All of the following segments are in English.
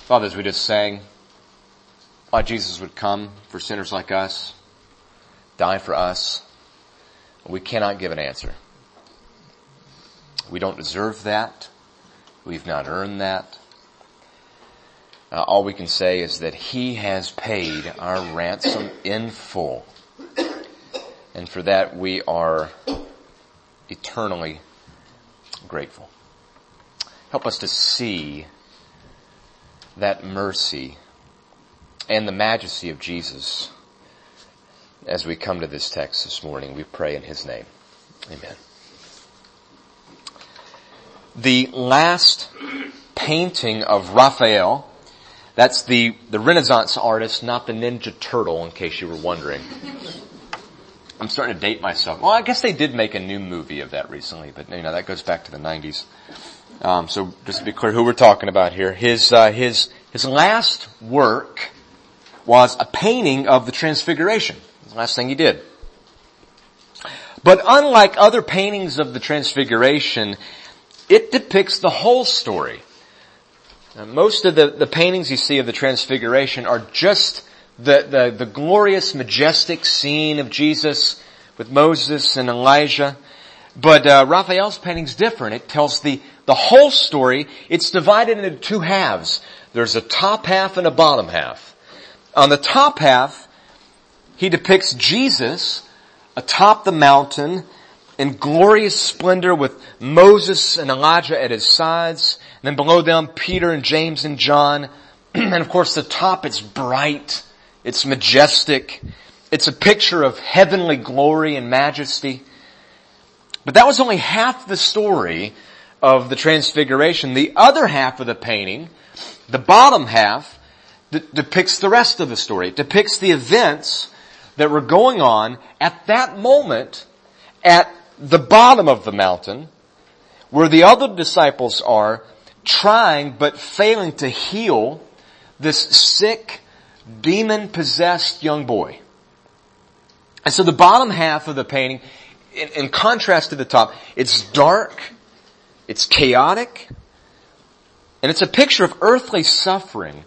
Father, as we just sang, why Jesus would come for sinners like us, die for us, we cannot give an answer. We don't deserve that. We've not earned that. All we can say is that He has paid our ransom in full. And for that we are eternally grateful. Help us to see that mercy and the majesty of Jesus as we come to this text this morning. We pray in His name. Amen. The last painting of Raphael, that's the Renaissance artist, not the Ninja Turtle, in case you were wondering. I'm starting to date myself. Well, I guess they did make a new movie of that recently, but that goes back to the 90s. So just to be clear who we're talking about here, his last work was a painting of the Transfiguration. The last thing he did. But unlike other paintings of the Transfiguration, it depicts the whole story. Now, most of the paintings you see of the Transfiguration are just the glorious, majestic scene of Jesus with Moses and Elijah. But Raphael's painting's different. It tells the whole story. It's divided into two halves. There's a top half and a bottom half. On the top half, he depicts Jesus atop the mountain in glorious splendor with Moses and Elijah at his sides. And then below them, Peter and James and John. And of course, the top, it's bright. It's majestic. It's a picture of heavenly glory and majesty. But that was only half the story of the Transfiguration. The other half of the painting, the bottom half, depicts the rest of the story. It depicts the events that were going on at that moment at the bottom of the mountain, where the other disciples are trying but failing to heal this sick, demon-possessed young boy. And so the bottom half of the painting, in contrast to the top, it's dark, it's chaotic, and it's a picture of earthly suffering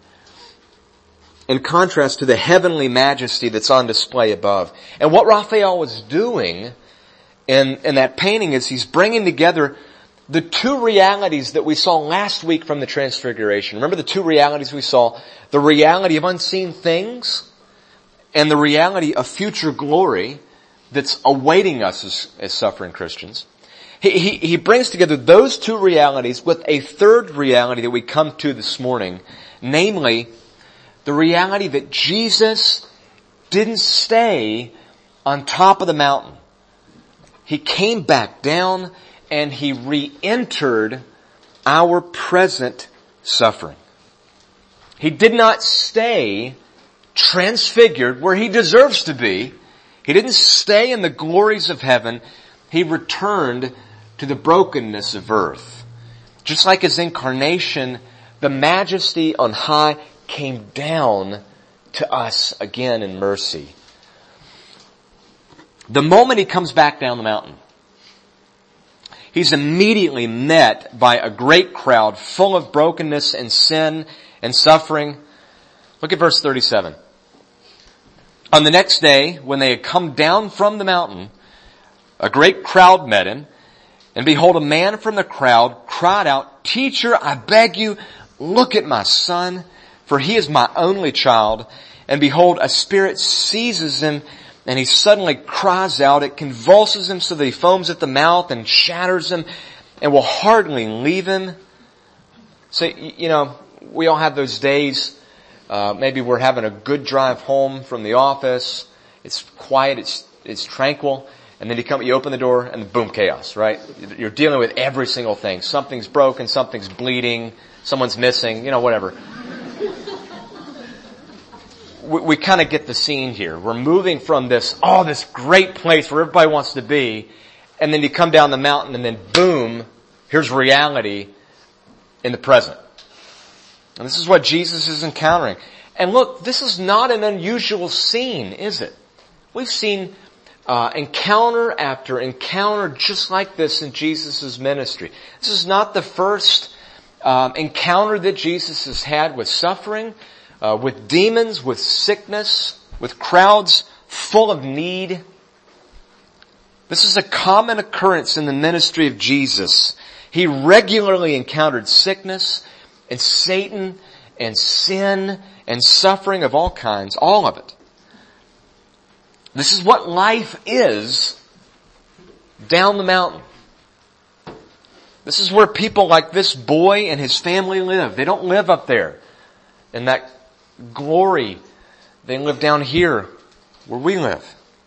in contrast to the heavenly majesty that's on display above. And what Raphael was doing in that painting is he's bringing together the two realities that we saw last week from the Transfiguration. Remember the two realities we saw? The reality of unseen things and the reality of future glory that's awaiting us as suffering Christians. He brings together those two realities with a third reality that we come to this morning, namely the reality that Jesus didn't stay on top of the mountain. He came back down and He re-entered our present suffering. He did not stay transfigured where He deserves to be. He didn't stay in the glories of heaven. He returned to the brokenness of earth. Just like His incarnation, the majesty on high came down to us again in mercy. The moment He comes back down the mountain, He's immediately met by a great crowd full of brokenness and sin and suffering. Look at verse 37. On the next day, when they had come down from the mountain, a great crowd met Him, and behold, a man from the crowd cried out, "Teacher, I beg you, look at my son, for he is my only child." And behold, a spirit seizes him, and he suddenly cries out. It convulses him so that he foams at the mouth and shatters him and will hardly leave him. So, we all have those days. Maybe we're having a good drive home from the office. It's quiet. It's tranquil. And then you open the door and boom, chaos, right? You're dealing with every single thing. Something's broken, something's bleeding, someone's missing, whatever. We kind of get the scene here. We're moving from this great place where everybody wants to be, and then you come down the mountain and then boom, here's reality in the present. And this is what Jesus is encountering. And look, this is not an unusual scene, is it? We've seen encounter after encounter just like this in Jesus' ministry. This is not the first encounter that Jesus has had with suffering, with demons, with sickness, with crowds full of need. This is a common occurrence in the ministry of Jesus. He regularly encountered sickness and Satan and sin and suffering of all kinds, all of it. This is what life is down the mountain. This is where people like this boy and his family live. They don't live up there in that glory. They live down here where we live.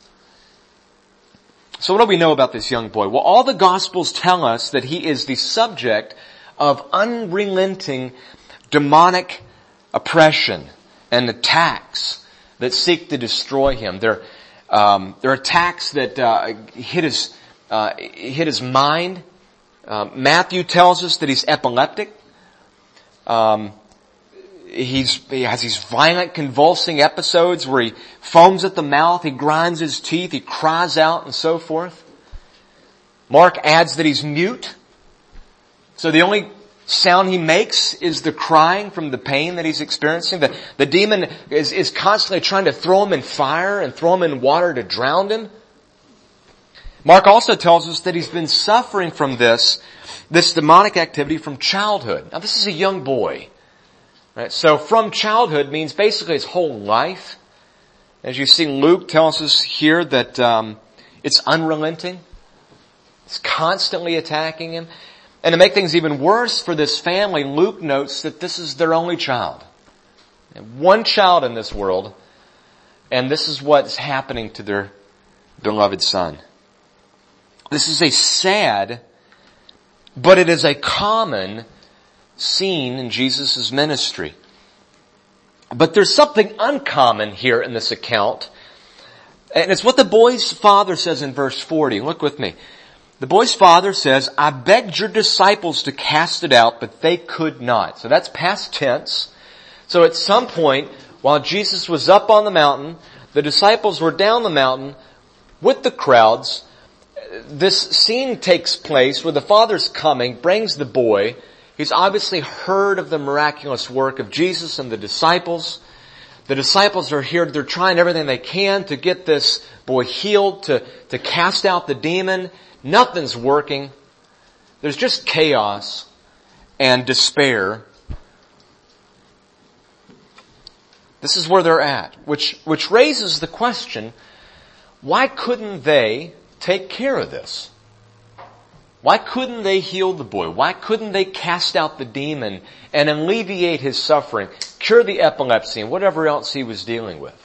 So what do we know about this young boy? Well, all the Gospels tell us that he is the subject of unrelenting demonic oppression and attacks that seek to destroy him. They're attacks that hit his mind. Matthew tells us that he's epileptic. He has these violent convulsing episodes where he foams at the mouth, he grinds his teeth, he cries out and so forth. Mark adds that he's mute. So the only sound he makes is the crying from the pain that he's experiencing. The demon is constantly trying to throw him in fire and throw him in water to drown him. Mark also tells us that he's been suffering from this demonic activity from childhood. Now this is a young boy. Right? So from childhood means basically his whole life. As you see, Luke tells us here that it's unrelenting. It's constantly attacking him. And to make things even worse for this family, Luke notes that this is their only child. One child in this world, and this is what's happening to their beloved son. This is a sad, but it is a common scene in Jesus' ministry. But there's something uncommon here in this account. And it's what the boy's father says in verse 40. Look with me. The boy's father says, I begged your disciples to cast it out, but they could not. So that's past tense. So at some point, while Jesus was up on the mountain, the disciples were down the mountain with the crowds. This scene takes place where the father's coming, brings the boy. He's obviously heard of the miraculous work of Jesus and the disciples. The disciples are here. They're trying everything they can to get this boy healed, to cast out the demon. Nothing's working. There's just chaos and despair. This is where they're at, which raises the question, why couldn't they take care of this? Why couldn't they heal the boy? Why couldn't they cast out the demon and alleviate his suffering, cure the epilepsy and whatever else he was dealing with?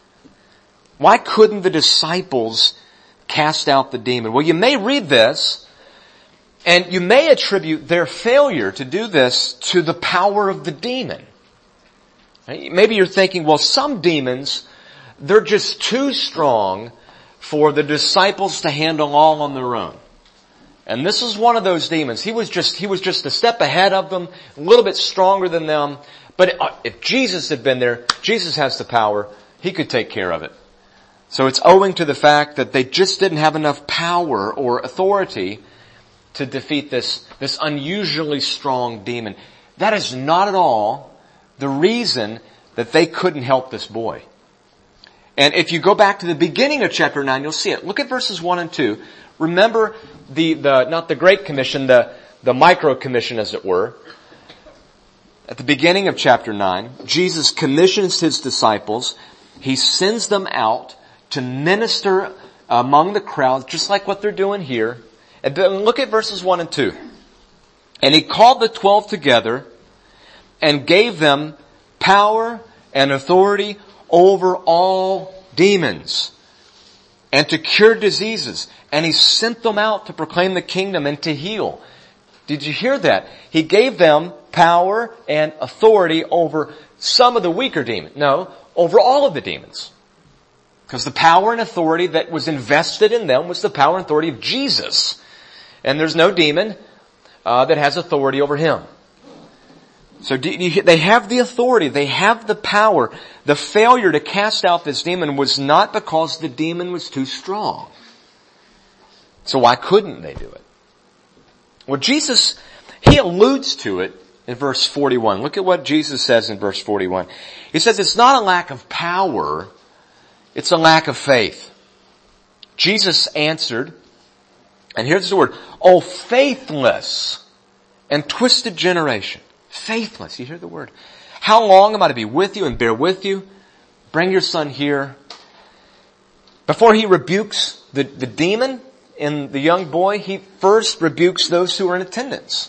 Why couldn't the disciples cast out the demon? Well, you may read this and you may attribute their failure to do this to the power of the demon. Maybe you're thinking, well, some demons, they're just too strong for the disciples to handle all on their own. And this is one of those demons. He was just a step ahead of them, a little bit stronger than them. But if Jesus had been there, Jesus has the power. He could take care of it. So it's owing to the fact that they just didn't have enough power or authority to defeat this unusually strong demon. That is not at all the reason that they couldn't help this boy. And if you go back to the beginning of chapter 9, you'll see it. Look at verses 1 and 2. Remember not the Great Commission, the Micro Commission, as it were. At the beginning of chapter 9, Jesus commissions his disciples. He sends them out to minister among the crowd, just like what they're doing here. And look at verses 1 and 2. And he called the 12 together and gave them power and authority over all demons and to cure diseases. And he sent them out to proclaim the kingdom and to heal. Did you hear that? He gave them power and authority over some of the weaker demons. No, over all of the demons. Because the power and authority that was invested in them was the power and authority of Jesus. And there's no demon that has authority over him. So they have the authority, they have the power. The failure to cast out this demon was not because the demon was too strong. So why couldn't they do it? Well, Jesus, he alludes to it in verse 41. Look at what Jesus says in verse 41. He says it's not a lack of power, it's a lack of faith. Jesus answered, and here's the word, "O faithless and twisted generation." Faithless, you hear the word. "How long am I to be with you and bear with you? Bring your son here." Before he rebukes the demon in the young boy, he first rebukes those who are in attendance.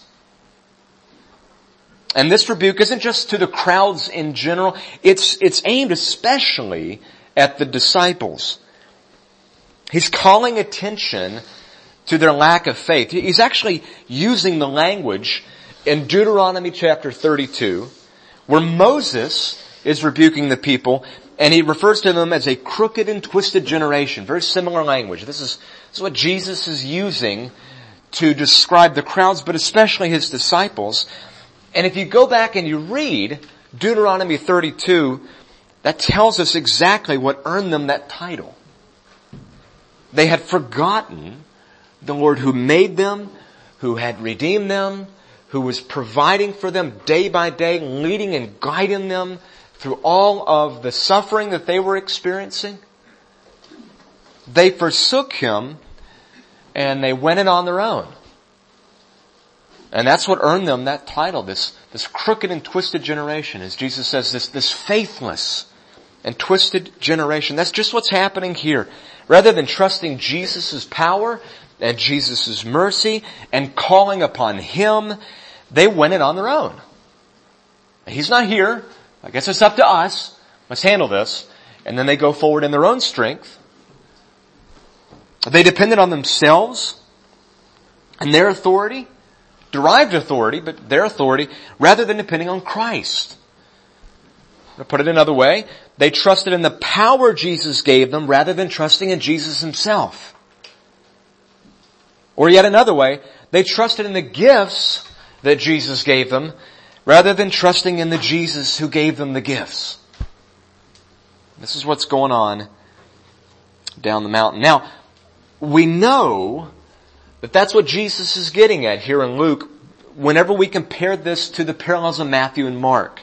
And this rebuke isn't just to the crowds in general, it's aimed especially at the disciples. He's calling attention to their lack of faith. He's actually using the language in Deuteronomy chapter 32, where Moses is rebuking the people, and he refers to them as a crooked and twisted generation. Very similar language. This is what Jesus is using to describe the crowds, but especially his disciples. And if you go back and you read Deuteronomy 32, that tells us exactly what earned them that title. They had forgotten the Lord who made them, who had redeemed them, who was providing for them day by day, leading and guiding them through all of the suffering that they were experiencing. They forsook him and they went it on their own. And that's what earned them that title, this crooked and twisted generation. As Jesus says, this faithless and twisted generation. That's just what's happening here. Rather than trusting Jesus' power and Jesus' mercy and calling upon him, they went it on their own. He's not here. I guess it's up to us. Let's handle this. And then they go forward in their own strength. They depended on themselves and their authority, derived authority, but their authority, rather than depending on Christ. To put it another way, they trusted in the power Jesus gave them rather than trusting in Jesus himself. Or yet another way, they trusted in the gifts that Jesus gave them rather than trusting in the Jesus who gave them the gifts. This is what's going on down the mountain. Now, we know that that's what Jesus is getting at here in Luke whenever we compare this to the parallels of Matthew and Mark.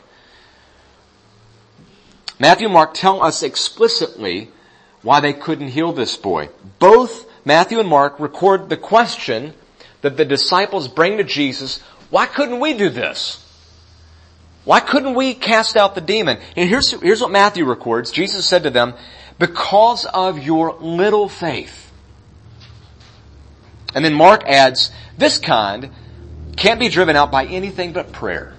Matthew and Mark tell us explicitly why they couldn't heal this boy. Both Matthew and Mark record the question that the disciples bring to Jesus, why couldn't we do this? Why couldn't we cast out the demon? And here's what Matthew records. Jesus said to them, because of your little faith. And then Mark adds, this kind can't be driven out by anything but prayer.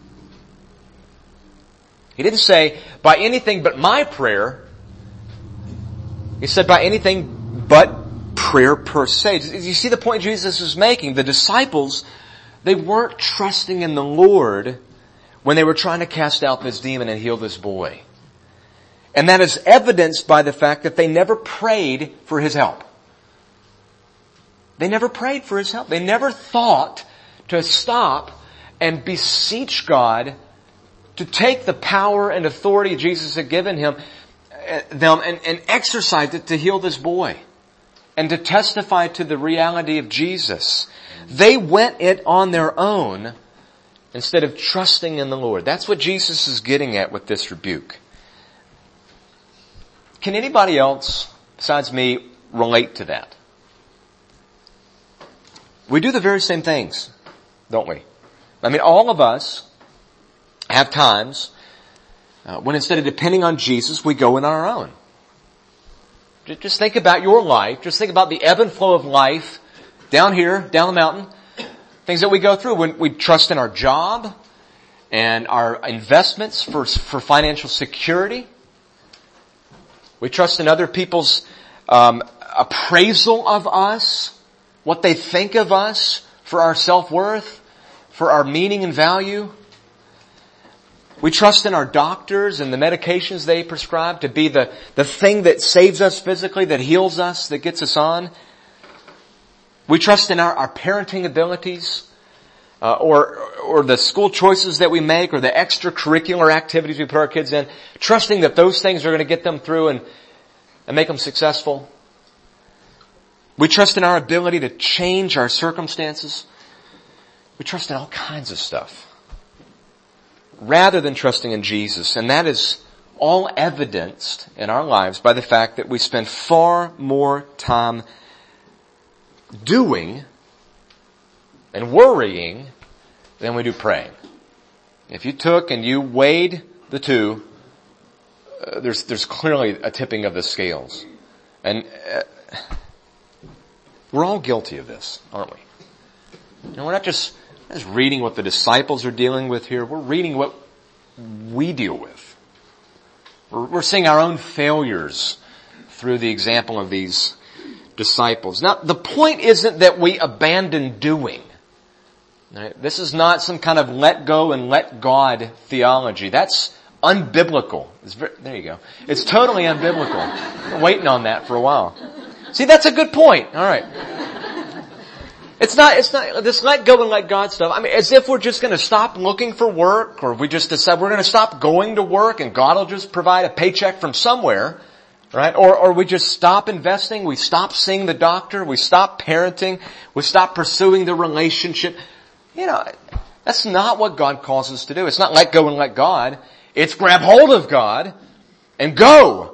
He didn't say, by anything but my prayer. He said, by anything but prayer per se. You see the point Jesus is making? The disciples, they weren't trusting in the Lord when they were trying to cast out this demon and heal this boy. And that is evidenced by the fact that they never prayed for his help. They never prayed for his help. They never thought to stop and beseech God to take the power and authority Jesus had given them and exercise it to heal this boy and to testify to the reality of Jesus. They went it on their own instead of trusting in the Lord. That's what Jesus is getting at with this rebuke. Can anybody else besides me relate to that? We do the very same things, don't we? I mean, all of us have times when instead of depending on Jesus, we go in on our own. Just think about your life. Just think about the ebb and flow of life down here, down the mountain. Things that we go through when we trust in our job and our investments for financial security. We trust in other people's appraisal of us, what they think of us for our self-worth, for our meaning and value. We trust in our doctors and the medications they prescribe to be the thing that saves us physically, that heals us, that gets us on. We trust in our parenting abilities, or the school choices that we make, or the extracurricular activities we put our kids in, trusting that those things are going to get them through and make them successful. We trust in our ability to change our circumstances. We trust in all kinds of stuff. rather than trusting in Jesus. And that is all evidenced in our lives by the fact that we spend far more time doing and worrying than we do praying. If you took and you weighed the two, there's clearly a tipping of the scales. And we're all guilty of this, aren't we? We're not just reading what the disciples are dealing with here. We're reading what we deal with. We're seeing our own failures through the example of these disciples. Now, the point isn't that we abandon doing. Right? This is not some kind of let go and let God theology. That's unbiblical. There you go. It's totally unbiblical. I've been waiting on that for a while. See, that's a good point. All right. It's not this let go and let God stuff. I mean, as if we're just going to stop looking for work, or we just decide we're going to stop going to work and God will just provide a paycheck from somewhere, right? Or we just stop investing, we stop seeing the doctor, we stop parenting, we stop pursuing the relationship. That's not what God calls us to do. It's not let go and let God. It's grab hold of God and go.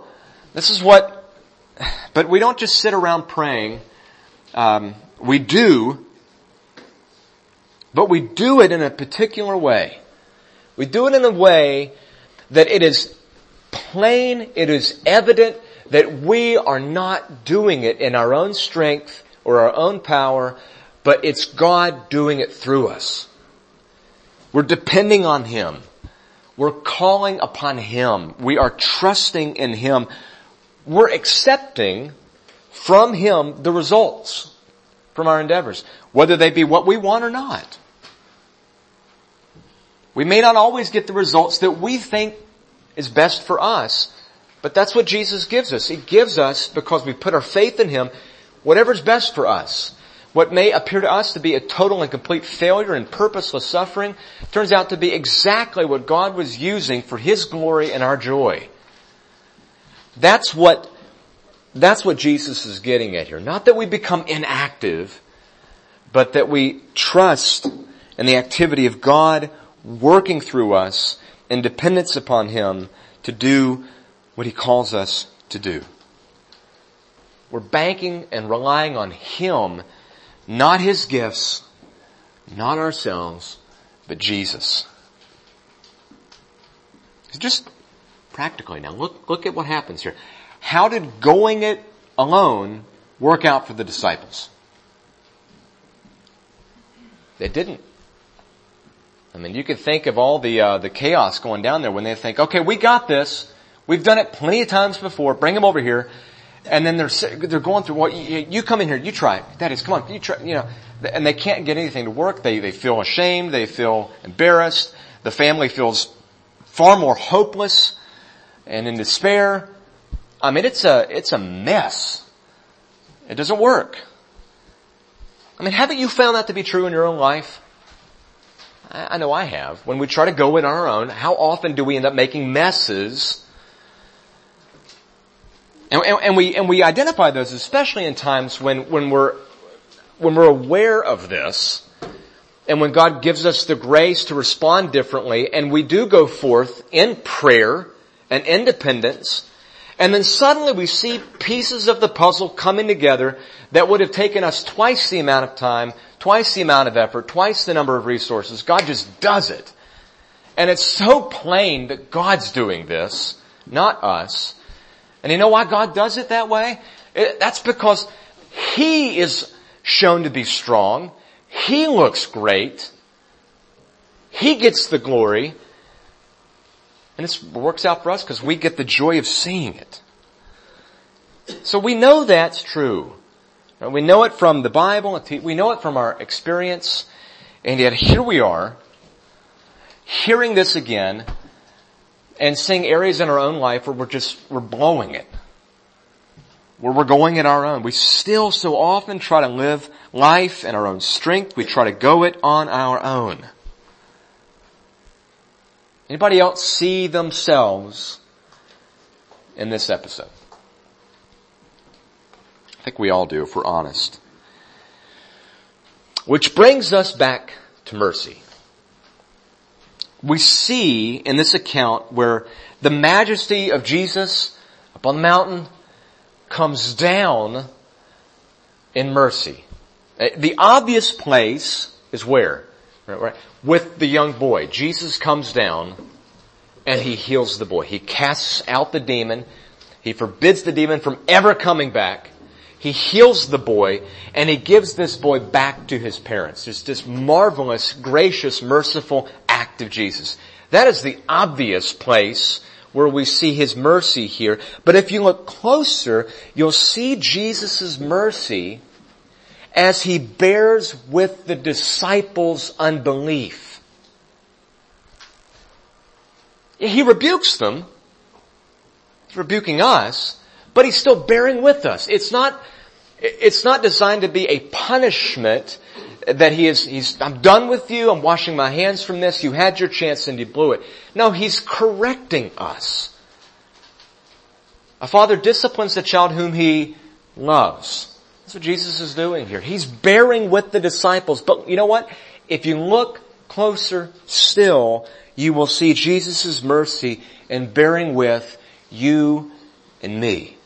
But we don't just sit around praying. We do, but we do it in a particular way. We do it in a way that it is plain, it is evident that we are not doing it in our own strength or our own power, but it's God doing it through us. We're depending on Him. We're calling upon Him. We are trusting in Him. We're accepting from Him the results from our endeavors, whether they be what we want or not. We may not always get the results that we think is best for us, but that's what Jesus gives us. He gives us, because we put our faith in Him, whatever's best for us. What may appear to us to be a total and complete failure and purposeless suffering turns out to be exactly what God was using for His glory and our joy. That's what Jesus is getting at here. Not that we become inactive, but that we trust in the activity of God working through us in dependence upon Him to do what He calls us to do. We're banking and relying on Him, not His gifts, not ourselves, but Jesus. Just practically now, look at what happens here. How did going it alone work out for the disciples? It didn't. I mean, you could think of all the chaos going down there when they think, okay, we got this. We've done it plenty of times before. Bring them over here. And then they're going through what you come in here, you try it. That is, come on, you try, and they can't get anything to work. They feel ashamed. They feel embarrassed. The family feels far more hopeless and in despair. I mean, it's a mess. It doesn't work. I mean, haven't you found that to be true in your own life? I know I have. When we try to go it on our own, how often do we end up making messes? And we identify those, especially in times when we're aware of this, and when God gives us the grace to respond differently, and we do go forth in prayer and independence. And then suddenly we see pieces of the puzzle coming together that would have taken us twice the amount of time, twice the amount of effort, twice the number of resources. God just does it. And it's so plain that God's doing this, not us. And you know why God does it that way? That's because He is shown to be strong. He looks great. He gets the glory. And it works out for us because we get the joy of seeing it. So we know that's true. We know it from the Bible. We know it from our experience. And yet here we are, hearing this again, and seeing areas in our own life where we're blowing it. Where we're going it our own. We still so often try to live life in our own strength. We try to go it on our own. Anybody else see themselves in this episode? I think we all do, if we're honest. Which brings us back to mercy. we see in this account where the majesty of Jesus up on the mountain comes down in mercy. The obvious place is where? Right? With the young boy. Jesus comes down and he heals the boy. He casts out the demon. He forbids the demon from ever coming back. He heals the boy and he gives this boy back to his parents. It's this marvelous, gracious, merciful act of Jesus. That is the obvious place where we see his mercy here. But if you look closer, you'll see Jesus' mercy as he bears with the disciples' unbelief. He rebukes them. He's rebuking us, but he's still bearing with us. It's not designed to be a punishment that I'm done with you, I'm washing my hands from this, you had your chance and you blew it. No, he's correcting us. A father disciplines the child whom he loves. That's what Jesus is doing here. He's bearing with the disciples. But you know what? If you look closer still, you will see Jesus' mercy in bearing with you and me.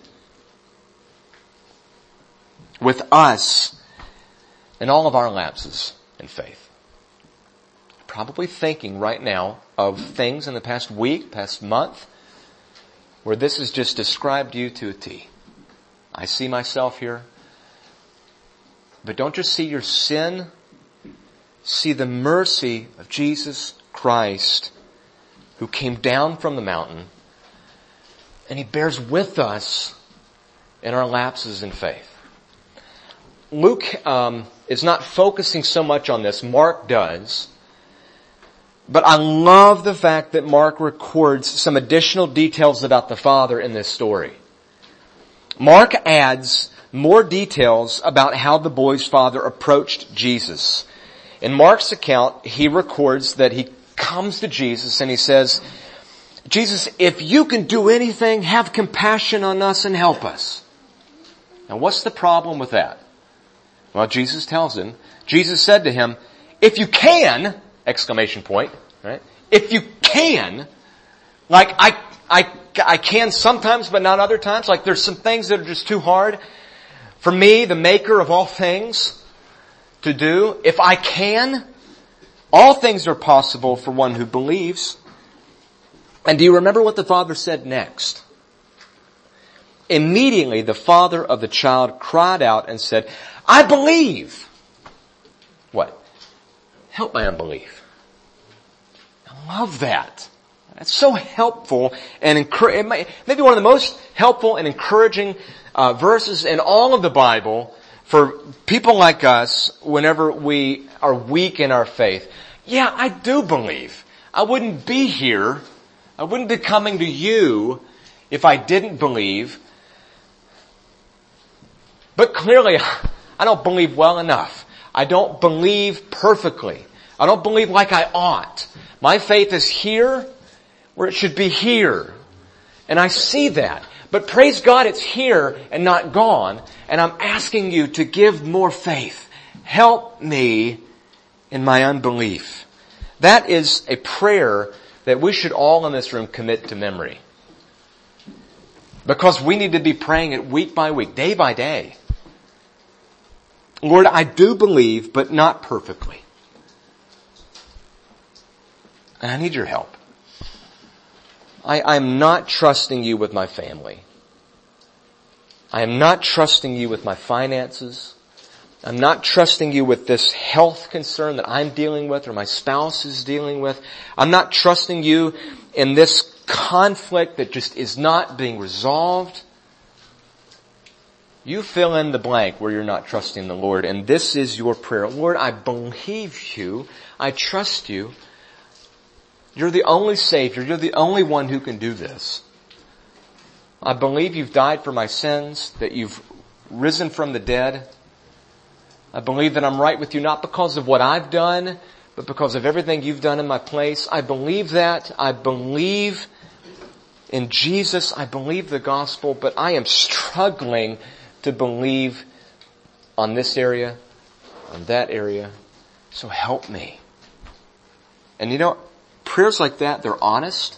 With us and all of our lapses in faith. Probably thinking right now of things in the past week, past month, where this has just described you to a T. I see myself here. But don't just see your sin, see the mercy of Jesus Christ, who came down from the mountain, and he bears with us in our lapses in faith. Luke is not focusing so much on this. Mark does. But I love the fact that Mark records some additional details about the Father in this story. Mark adds more details about how the boy's father approached Jesus. In Mark's account, he records that he comes to Jesus and he says, Jesus, if you can do anything, have compassion on us and help us. Now what's the problem with that? Well, Jesus tells him, Jesus said to him, if you can, exclamation point, right? If you can, like I can sometimes but not other times, like there's some things that are just too hard for me, the maker of all things, to do. If I can, all things are possible for one who believes. And do you remember what the father said next? Immediately the father of the child cried out and said, I believe. What? Help my unbelief. I love that. That's so helpful and maybe one of the most helpful and encouraging verses in all of the Bible for people like us whenever we are weak in our faith. Yeah, I do believe. I wouldn't be here. I wouldn't be coming to you if I didn't believe. But clearly, I don't believe well enough. I don't believe perfectly. I don't believe like I ought. My faith is here where it should be here. And I see that. But praise God, it's here and not gone. And I'm asking you to give more faith. Help me in my unbelief. That is a prayer that we should all in this room commit to memory. Because we need to be praying it week by week, day by day. Lord, I do believe, but not perfectly. And I need your help. I'm not trusting you with my family. I am not trusting you with my finances. I'm not trusting you with this health concern that I'm dealing with or my spouse is dealing with. I'm not trusting you in this conflict that just is not being resolved. You fill in the blank where you're not trusting the Lord, and this is your prayer. Lord, I believe you. I trust you. You're the only Savior. You're the only one who can do this. I believe you've died for my sins, that you've risen from the dead. I believe that I'm right with you not because of what I've done, but because of everything you've done in my place. I believe that. I believe in Jesus. I believe the gospel, but I am struggling to believe on this area, on that area. So help me. And prayers like that, they're honest.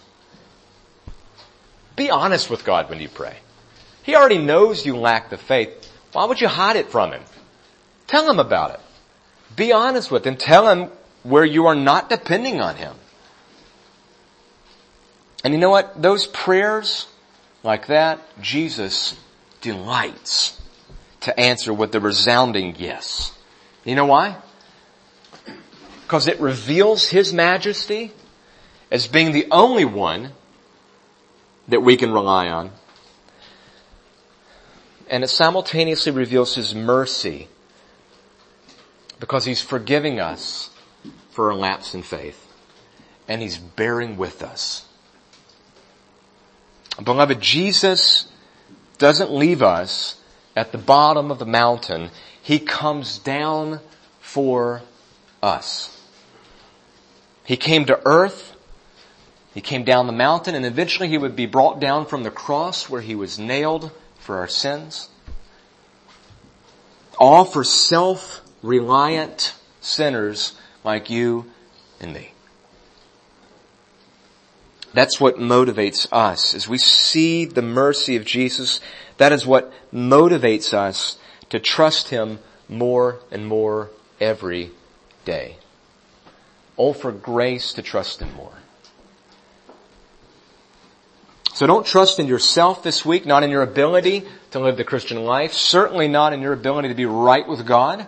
Be honest with God when you pray. He already knows you lack the faith. Why would you hide it from Him? Tell Him about it. Be honest with Him. Tell Him where you are not depending on Him. And you know what? Those prayers like that, Jesus delights to answer with a resounding yes. You know why? Because it reveals His majesty as being the only one that we can rely on. And it simultaneously reveals His mercy because He's forgiving us for our lapse in faith. And He's bearing with us. Beloved, Jesus doesn't leave us at the bottom of the mountain. He comes down for us. He came to earth. He came down the mountain, and eventually He would be brought down from the cross where He was nailed for our sins. All for self-reliant sinners like you and me. That's what motivates us. As we see the mercy of Jesus, that is what motivates us to trust Him more and more every day. Oh, for grace to trust Him more. So don't trust in yourself this week, not in your ability to live the Christian life, certainly not in your ability to be right with God.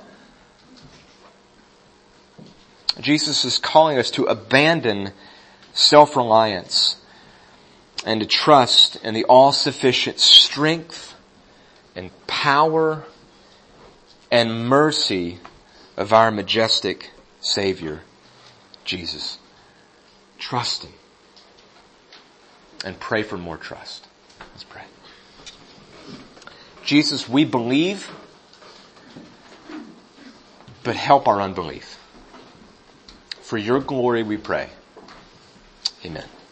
Jesus is calling us to abandon self-reliance and to trust in the all-sufficient strength and power and mercy of our majestic Savior, Jesus. Trust Him and pray for more trust. Let's pray. Jesus, we believe, but help our unbelief. For Your glory we pray. Amen.